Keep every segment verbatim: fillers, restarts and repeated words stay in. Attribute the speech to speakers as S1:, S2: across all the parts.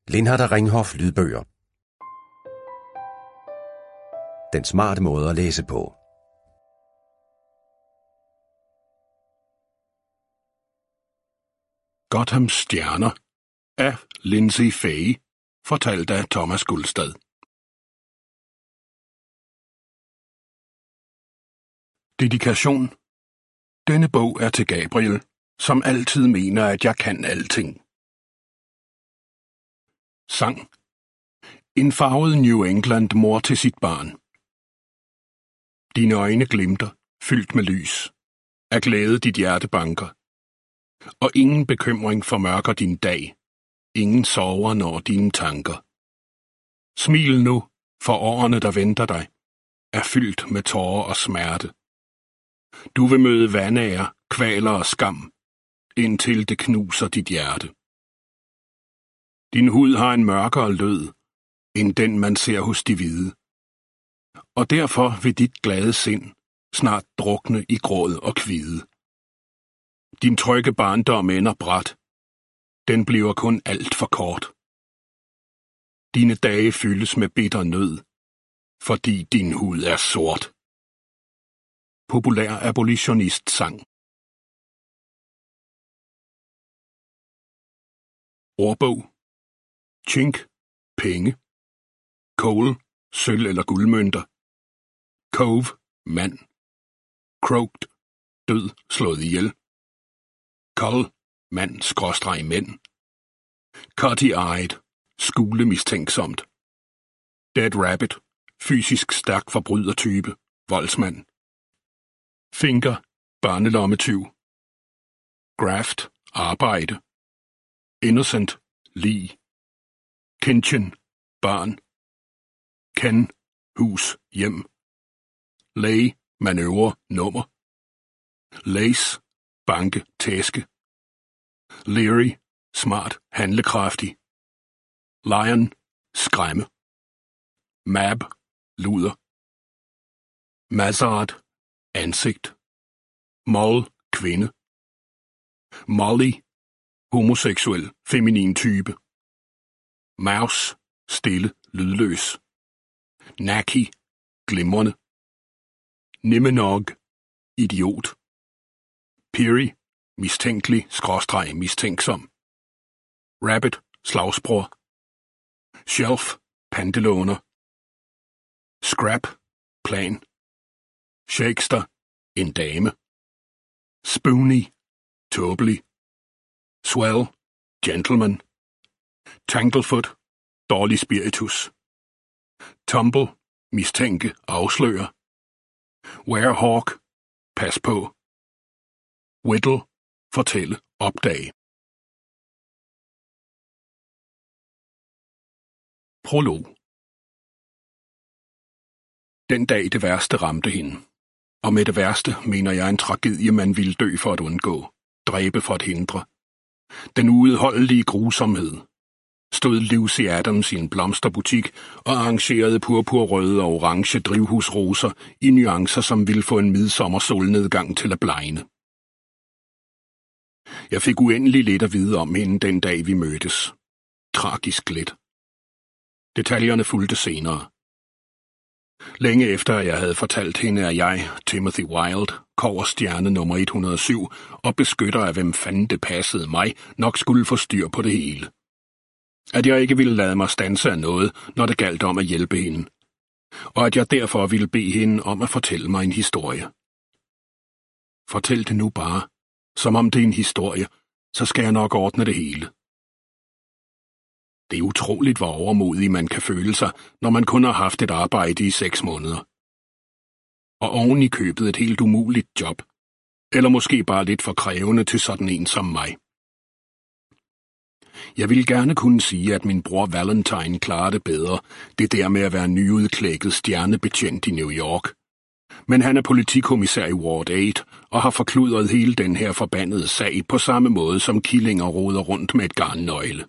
S1: Lindhardt og Ringhof lydbøger. Den smarte måde at læse på.
S2: Gothams stjerner af Lindsay Fay, fortalt af Thomas Gulstad. Dedikation. Denne bog er til Gabriel, som altid mener, at jeg kan alting. Sang. En farvet New England mor til sit barn. Dine øjne glimter, fyldt med lys. Af glæde dit hjerte banker. Og ingen bekymring formørker din dag. Ingen sorger når dine tanker. Smil nu, for årene, der venter dig, er fyldt med tårer og smerte. Du vil møde vanære, kvaler og skam, indtil det knuser dit hjerte. Din hud har en mørkere lød, end den man ser hos de hvide. Og derfor vil dit glade sind snart drukne i gråd og kvide. Din trygge barndom ender brat. Den bliver kun alt for kort. Dine dage fyldes med bitter nød, fordi din hud er sort. Populær abolitionist-sang. Ordbog. Chink, penge. Coal, sølv eller guldmønter. Cove, mand. Croaked, død, slået ihjel. Cull, mand, skråstreg mænd. Cutty-eyed, skule mistænksomt. Dead rabbit, fysisk stærk forbrydertype, voldsmand. Finger, barnelommetyv. Graft, arbejde. Innocent, lig. Kitchen, barn. Ken, hus, hjem. Lay, manøvre, nummer. Lace, banke, tæske. Leery, smart, handlekraftig. Lion, skræmme. Mab, luder. Mazzard, ansigt. Moll, kvinde. Molly, homoseksuel, feminin type. Mouse, stille, lydløs. Naki, glimrende. Nimmenog, idiot. Peary, mistænkelig, skråstreg, mistænksom. Rabbit, slagsbror. Shelf, pantelåner. Scrap, plan. Shakester, en dame. Spoony, tåbelig. Swell, gentleman. Tanglefoot, dårlig spiritus. Tumble, mistænke, afsløre. Werehawk, pas på. Whittle, fortælle, opdage. Prolog. Den dag det værste ramte hende. Og med det værste mener jeg en tragedie, man ville dø for at undgå, dræbe for at hindre. Den uudholdelige grusomhed. Stod Lucy Adams i en blomsterbutik og arrangerede purpurrøde og orange drivhusroser i nuancer, som ville få en midsommersolnedgang til at blegne. Jeg fik uendelig lidt at vide om hende den dag, vi mødtes. Tragisk lidt. Detaljerne fulgte senere. Længe efter jeg havde fortalt hende, at jeg, Timothy Wilde, kobberstjerne nummer et hundrede og syv, og beskytter af hvem fanden det passede mig, nok skulle få styr på det hele. At jeg ikke ville lade mig standse af noget, når det galt om at hjælpe hende. Og at jeg derfor ville bede hende om at fortælle mig en historie. Fortæl det nu bare, som om det er en historie, så skal jeg nok ordne det hele. Det er utroligt, hvor overmodig man kan føle sig, når man kun har haft et arbejde i seks måneder. Og oven i købet et helt umuligt job. Eller måske bare lidt for krævende til sådan en som mig. Jeg ville gerne kunne sige, at min bror Valentine klarer det bedre, det der med at være nyudklækket stjernebetjent i New York. Men han er politikommissær i Ward otte og har forkludret hele den her forbandede sag på samme måde, som killinger roder rundt med et garnnøgle.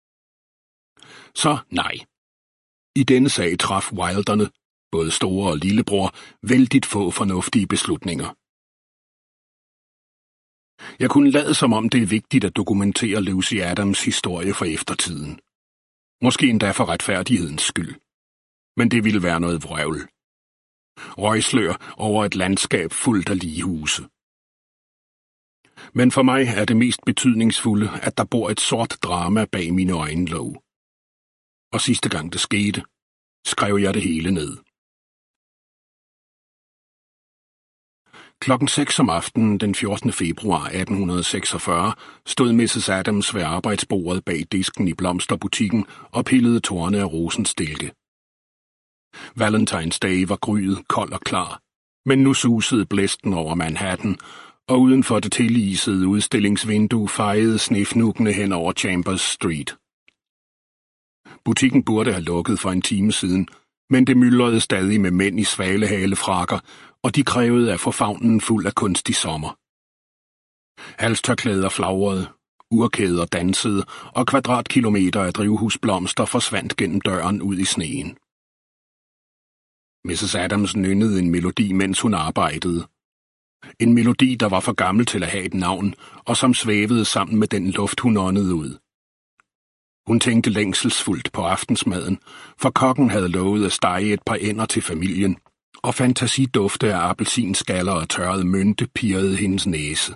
S2: Så nej. I denne sag traf Wilderne, både store og lillebror, vældigt få fornuftige beslutninger. Jeg kunne lade som om det er vigtigt at dokumentere Lucy Adams historie for eftertiden. Måske endda for retfærdighedens skyld. Men det ville være noget vrøvl. Røgslør over et landskab fuldt af ligehuse. Men for mig er det mest betydningsfulde, at der bor et sort drama bag mine øjenlåg. Og sidste gang det skete, skrev jeg det hele ned. Klokken seks om aftenen den fjortende februar atten seksogfyrre stod missus Adams ved arbejdsbordet bag disken i blomsterbutikken og pillede torne af rosenstilke. Valentine's Day var gryet, kold og klar, men nu susede blæsten over Manhattan, og uden for det tilisede udstillingsvindue fejede snefnuggene hen over Chambers Street. Butikken burde have lukket for en time siden, men det myldrede stadig med mænd i svalehalefrakker, og de krævede at få favnen fuld af kunstig sommer. Halstørklæder flagrede, urkæder dansede, og kvadratkilometer af drivhusblomster forsvandt gennem døren ud i sneen. missus Adams nynnede en melodi, mens hun arbejdede. En melodi, der var for gammel til at have et navn, og som svævede sammen med den luft, hun åndede ud. Hun tænkte længselsfuldt på aftensmaden, for kokken havde lovet at stege et par ænder til familien, og fantasidufte af appelsinskaller og tørret mynte pirrede hendes næse.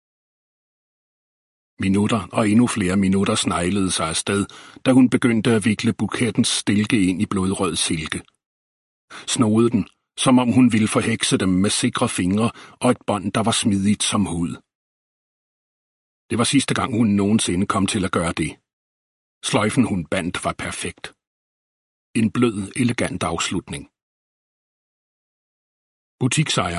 S2: Minutter og endnu flere minutter sneglede sig afsted, da hun begyndte at vikle bukettens stilke ind i blodrød silke. Snodede den, som om hun ville forhekse dem med sikre fingre og et bånd, der var smidigt som hud. Det var sidste gang, hun nogensinde kom til at gøre det. Sløjfen, hun bandt, var perfekt. En blød, elegant afslutning. Butiksejer